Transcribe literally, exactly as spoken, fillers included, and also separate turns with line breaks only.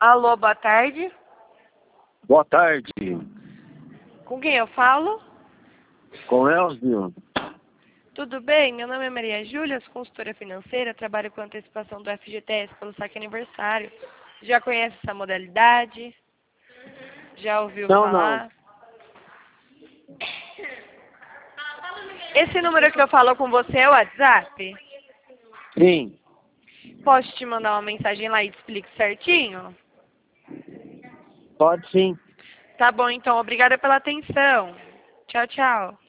Alô, boa tarde.
Boa tarde.
Com quem eu falo?
Com Elzio.
Tudo bem? Meu nome é Maria Júlia, sou consultora financeira, trabalho com antecipação do F G T S pelo saque aniversário. Já conhece essa modalidade? Já ouviu
Não,
falar?
não.
Esse número que eu falo com você é o WhatsApp?
Sim.
Posso te mandar uma mensagem lá e te explico certinho?
Pode sim.
Tá bom, então. Obrigada pela atenção. Tchau, tchau.